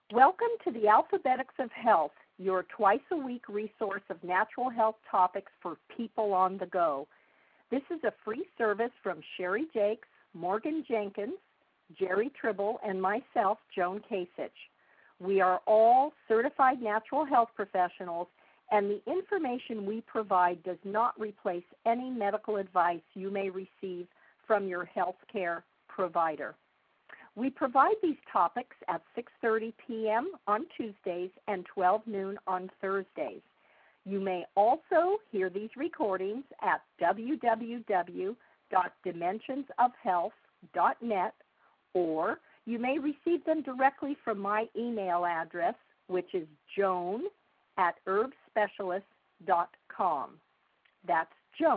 Welcome to the Alphabetics of Health, your twice-a-week resource of natural health topics for people on the go. This is a free service from Sherry Jakes, Morgan Jenkins, Jerry Tribble, and myself, Joan Kasich. We are all certified natural health professionals, and the information we provide does not replace any medical advice you may receive from your healthcare provider. We provide these topics at 6:30 p.m. on Tuesdays and 12 noon on Thursdays. You may also hear these recordings at www.dimensionsofhealth.net, or you may receive them directly from my email address, which is joan@herbspecialist.com. That's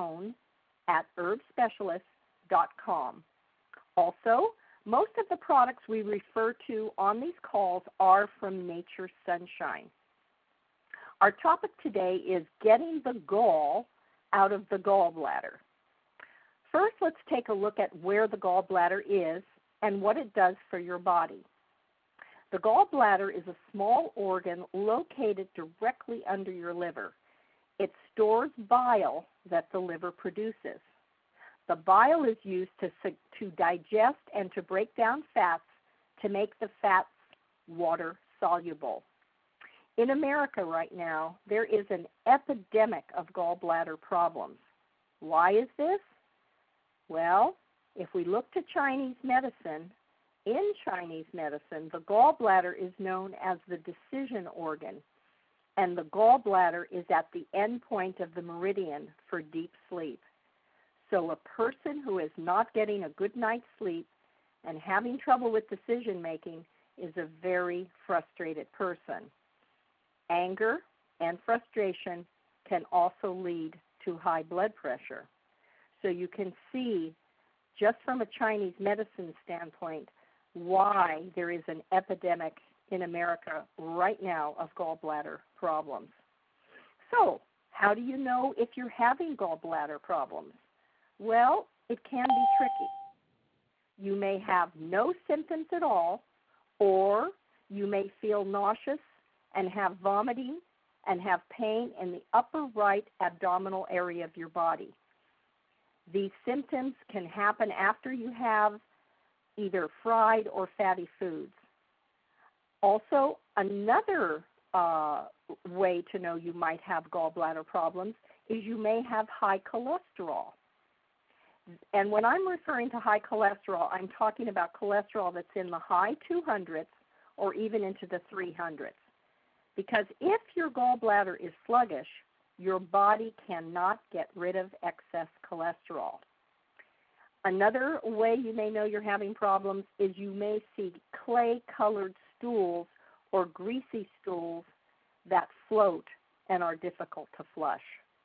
joan@herbspecialist.com. Also, most of the products we refer to on these calls are from Nature's Sunshine. Our topic today is getting the gall out of the gallbladder. First, let's take a look at where the gallbladder is and what it does for your body. The gallbladder is a small organ located directly under your liver. It stores bile that the liver produces. The bile is used to digest and to break down fats to make the fats water soluble. In America right now, there is an epidemic of gallbladder problems. Why is this? Well, if we look to Chinese medicine, in Chinese medicine, the gallbladder is known as the decision organ, and the gallbladder is at the end point of the meridian for deep sleep. So a person who is not getting a good night's sleep and having trouble with decision making is a very frustrated person. Anger and frustration can also lead to high blood pressure. So you can see, just from a Chinese medicine standpoint, why there is an epidemic in America right now of gallbladder problems. So, how do you know if you're having gallbladder problems? Well, it can be tricky. You may have no symptoms at all, or you may feel nauseous and have vomiting and have pain in the upper right abdominal area of your body. These symptoms can happen after you have either fried or fatty foods. Also, another way to know you might have gallbladder problems is you may have high cholesterol. And when I'm referring to high cholesterol, I'm talking about cholesterol that's in the high 200s or even into the 300s. Because if your gallbladder is sluggish, your body cannot get rid of excess cholesterol. Another way you may know you're having problems is you may see clay-colored stools or greasy stools that float and are difficult to flush.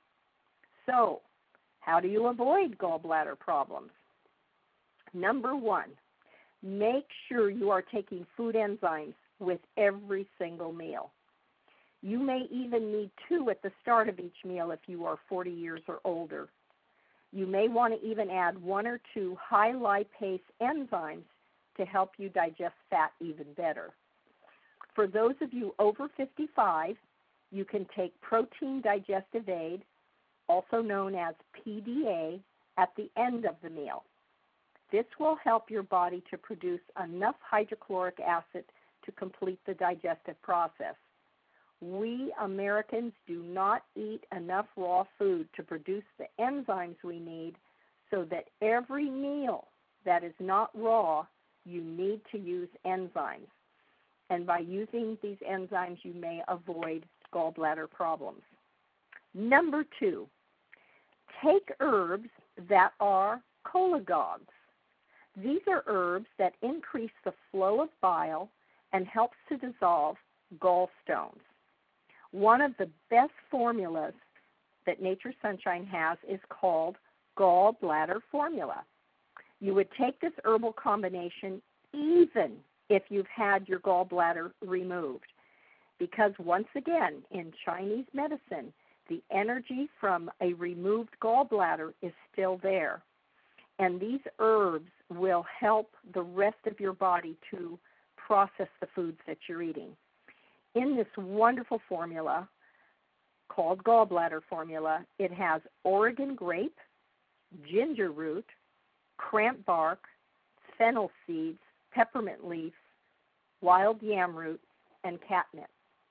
So, how do you avoid gallbladder problems? Number one, make sure you are taking food enzymes with every single meal. You may even need 2 at the start of each meal if you are 40 years or older. You may want to even add 1 or 2 high lipase enzymes to help you digest fat even better. For those of you over 55, you can take protein digestive aid, also known as PDA, at the end of the meal. This will help your body to produce enough hydrochloric acid to complete the digestive process. We Americans do not eat enough raw food to produce the enzymes we need, so that every meal that is not raw, you need to use enzymes. And by using these enzymes, you may avoid gallbladder problems. Number 2, take herbs that are cholagogues. These are herbs that increase the flow of bile and helps to dissolve gallstones. One of the best formulas that Nature's Sunshine has is called Gallbladder Formula. You would take this herbal combination even if you've had your gallbladder removed, because once again, in Chinese medicine, the energy from a removed gallbladder is still there. And these herbs will help the rest of your body to process the foods that you're eating. In this wonderful formula called gallbladder formula, it has Oregon grape, ginger root, cramp bark, fennel seeds, peppermint leaves, wild yam root, and catnip.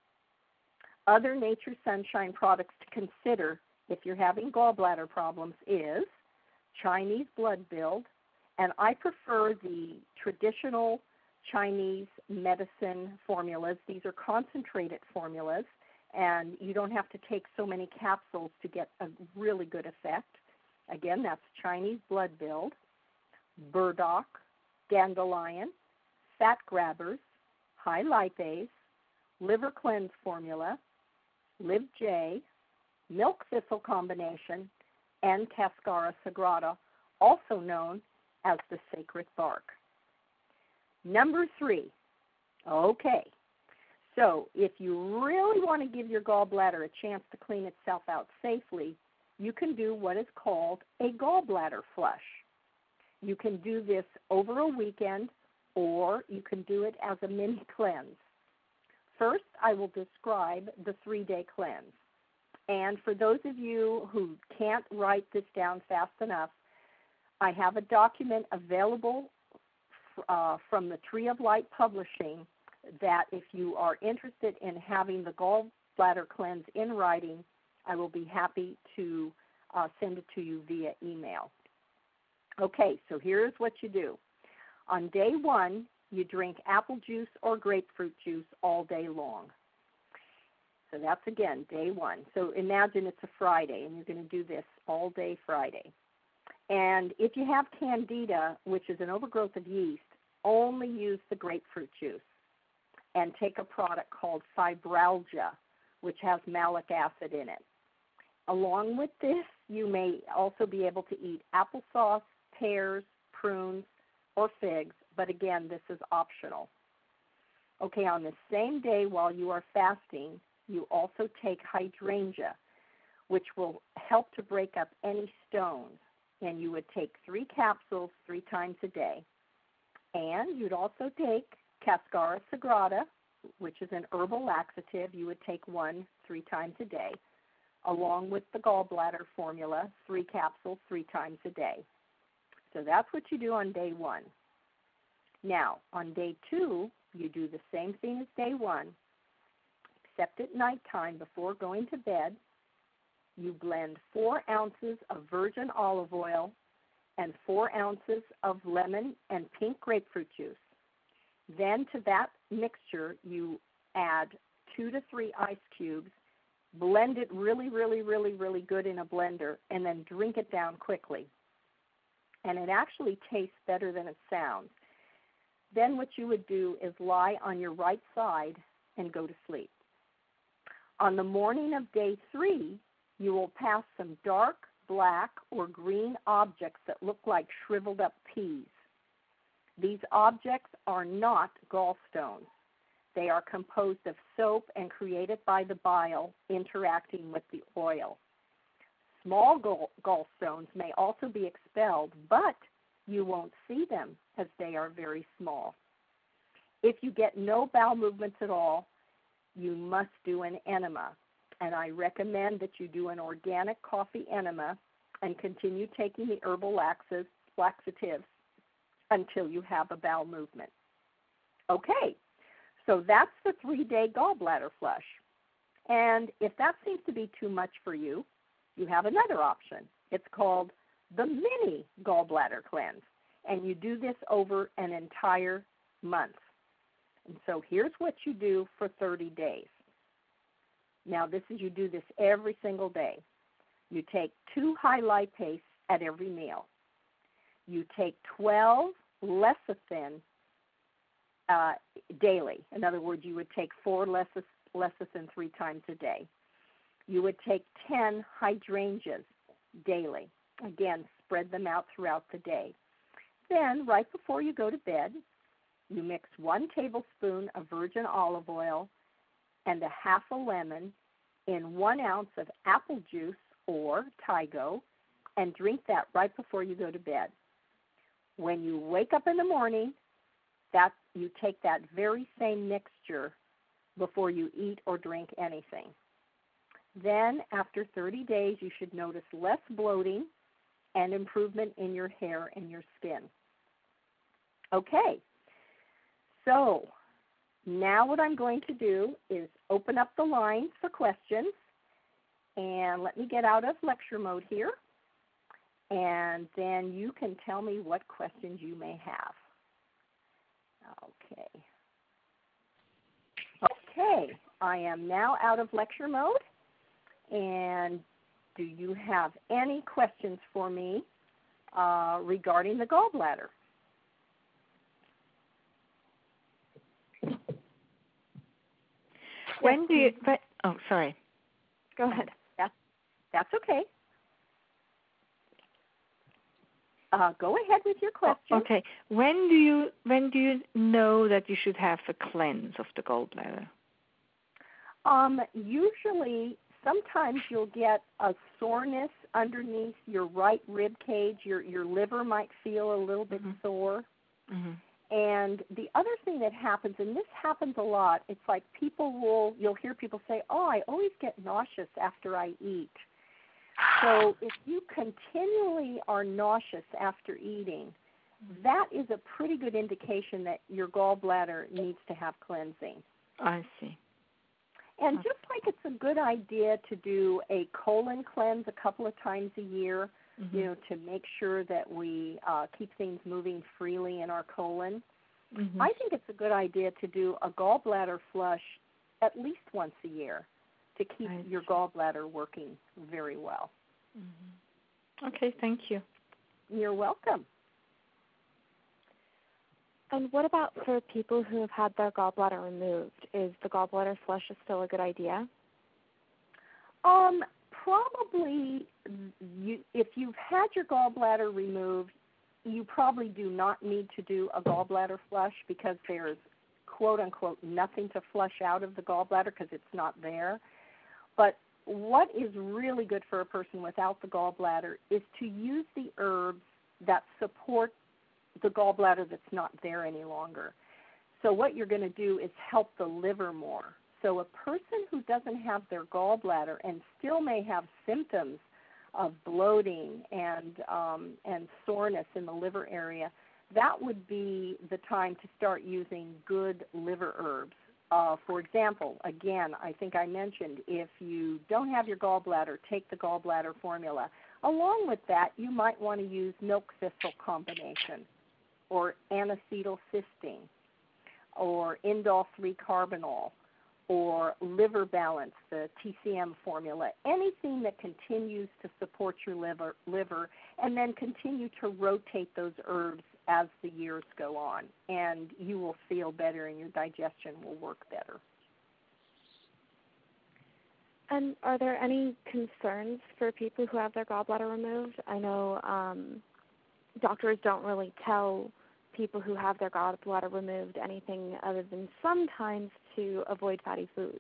Other Nature's Sunshine products to consider if you're having gallbladder problems is Chinese blood build, and I prefer the traditional Chinese medicine formulas. These are concentrated formulas, and you don't have to take so many capsules to get a really good effect. Again, that's Chinese blood build, burdock, dandelion, fat grabbers, high lipase, liver cleanse formula, Liv J, milk thistle combination, and Cascara sagrada, also known as the sacred bark. Number 3, okay, so if you really want to give your gallbladder a chance to clean itself out safely, you can do what is called a gallbladder flush. You can do this over a weekend, or you can do it as a mini cleanse. First, I will describe the 3-day cleanse. And for those of you who can't write this down fast enough, I have a document available from the Tree of Light Publishing that if you are interested in having the gallbladder cleanse in writing, I will be happy to send it to you via email. Okay, so here's what you do. On day 1, you drink apple juice or grapefruit juice all day long. So that's, again, day 1. So imagine it's a Friday, and you're going to do this all day Friday. And if you have candida, which is an overgrowth of yeast, only use the grapefruit juice and take a product called Fibralgia, which has malic acid in it. Along with this, you may also be able to eat applesauce, pears, prunes, or figs, but again, this is optional. Okay, on the same day while you are fasting, you also take hydrangea, which will help to break up any stones. And you would take 3 capsules 3 times a day. And you'd also take Cascara sagrada, which is an herbal laxative. You would take 1 3 times a day, along with the gallbladder formula, 3 capsules 3 times a day. So that's what you do on day 1. Now, on day 2, you do the same thing as day 1, except at nighttime before going to bed. You blend 4 ounces of virgin olive oil and 4 ounces of lemon and pink grapefruit juice. Then to that mixture, you add 2 to 3 ice cubes, blend it really, really, really, really good in a blender, and then drink it down quickly. And it actually tastes better than it sounds. Then what you would do is lie on your right side and go to sleep. On the morning of day 3, you will pass some dark black or green objects that look like shriveled up peas. These objects are not gallstones. They are composed of soap and created by the bile interacting with the oil. Small gallstones may also be expelled, but you won't see them as they are very small. If you get no bowel movements at all, you must do an enema. And I recommend that you do an organic coffee enema and continue taking the herbal laxatives until you have a bowel movement. Okay, so that's the 3-day gallbladder flush. And if that seems to be too much for you, you have another option. It's called the mini gallbladder cleanse, and you do this over an entire month. And so here's what you do for 30 days. Now, you do this every single day. You take 2 high lipase at every meal. You take 12 lecithin daily. In other words, you would take 4 lecithin 3 times a day. You would take 10 hydrangeas daily. Again, spread them out throughout the day. Then, right before you go to bed, you mix 1 tablespoon of virgin olive oil and a half a lemon in 1 ounce of apple juice or Tigo, and drink that right before you go to bed. When you wake up in the morning, that you take that very same mixture before you eat or drink anything. Then after 30 days, you should notice less bloating and improvement in your hair and your skin. Okay, so now what I'm going to do is open up the lines for questions, and let me get out of lecture mode here, and then you can tell me what questions you may have. Okay, I am now out of lecture mode, and do you have any questions for me regarding the gallbladder? When do you, oh, sorry. Go ahead. That's okay. Go ahead with your question. Oh, okay. When do you know that you should have a cleanse of the gallbladder? Usually, sometimes you'll get a soreness underneath your right rib cage. Your liver might feel a little bit sore. Mm-hmm. And the other thing that happens, and this happens a lot, it's like you'll hear people say, oh, I always get nauseous after I eat. So if you continually are nauseous after eating, that is a pretty good indication that your gallbladder needs to have cleansing. I see. And just like it's a good idea to do a colon cleanse a couple of times a year, to make sure that we keep things moving freely in our colon, I think it's a good idea to do a gallbladder flush at least once a year to keep your gallbladder working very well. Okay, thank you. You're welcome. And what about for people who have had their gallbladder removed? Is the gallbladder flush still a good idea? Probably, if you've had your gallbladder removed, you probably do not need to do a gallbladder flush because there's, quote-unquote, nothing to flush out of the gallbladder because it's not there. But what is really good for a person without the gallbladder is to use the herbs that support the gallbladder that's not there any longer. So what you're going to do is help the liver more. So a person who doesn't have their gallbladder and still may have symptoms of bloating and soreness in the liver area, that would be the time to start using good liver herbs. For example, again, I think I mentioned if you don't have your gallbladder, take the gallbladder formula. Along with that, you might want to use milk thistle combination or N-acetylcysteine or indole-3-carbinol or liver balance, the TCM formula, anything that continues to support your liver, and then continue to rotate those herbs as the years go on, and you will feel better and your digestion will work better. And are there any concerns for people who have their gallbladder removed? I know doctors don't really tell people who have their gallbladder removed anything other than sometimes to avoid fatty foods.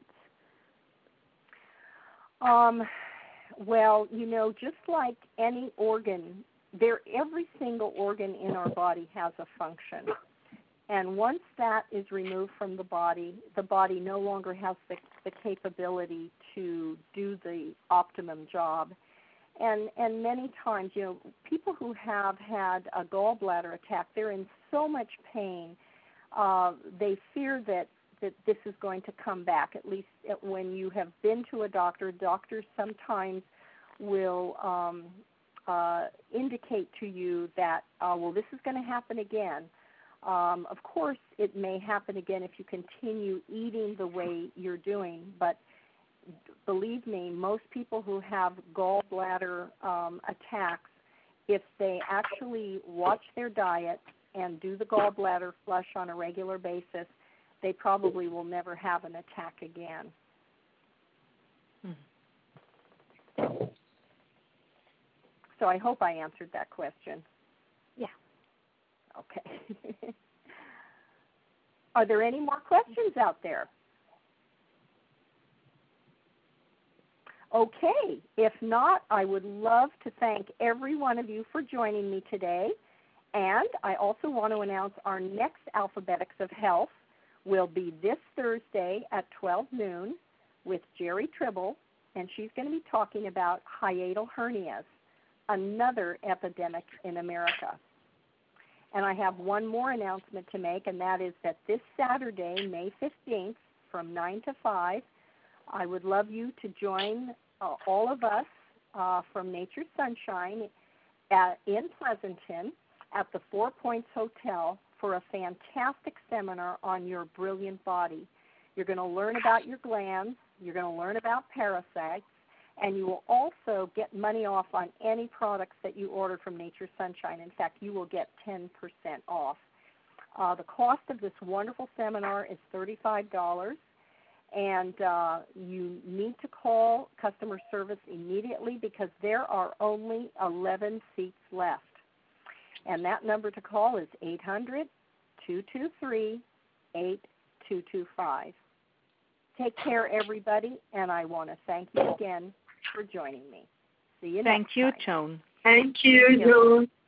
Well, just like any organ, every single organ in our body has a function. And once that is removed from the body no longer has the capability to do the optimum job. And many times, people who have had a gallbladder attack, they're in so much pain. They fear that this is going to come back. At least when you have been to a doctor, doctors sometimes will indicate to you that, this is going to happen again. Of course, it may happen again if you continue eating the way you're doing, but believe me, most people who have gallbladder attacks, if they actually watch their diet and do the gallbladder flush on a regular basis, they probably will never have an attack again. So I hope I answered that question. Yeah. Okay. Are there any more questions out there? Okay. If not, I would love to thank every one of you for joining me today. And I also want to announce our next Alphabetics of Health will be this Thursday at 12 noon with Jerry Tribble, and she's going to be talking about hiatal hernias, another epidemic in America. And I have one more announcement to make, and that is that this Saturday, May 15th, from 9 to 5, I would love you to join all of us from Nature's Sunshine in Pleasanton at the Four Points Hotel for a fantastic seminar on your brilliant body. You're going to learn about your glands, you're going to learn about parasites, and you will also get money off on any products that you order from Nature's Sunshine. In fact, you will get 10% off. The cost of this wonderful seminar is $35, and you need to call customer service immediately because there are only 11 seats left. And that number to call is 800-223-8225. Take care, everybody, and I want to thank you again for joining me. See you next time. Thank you, Joan. Thank you, Joan.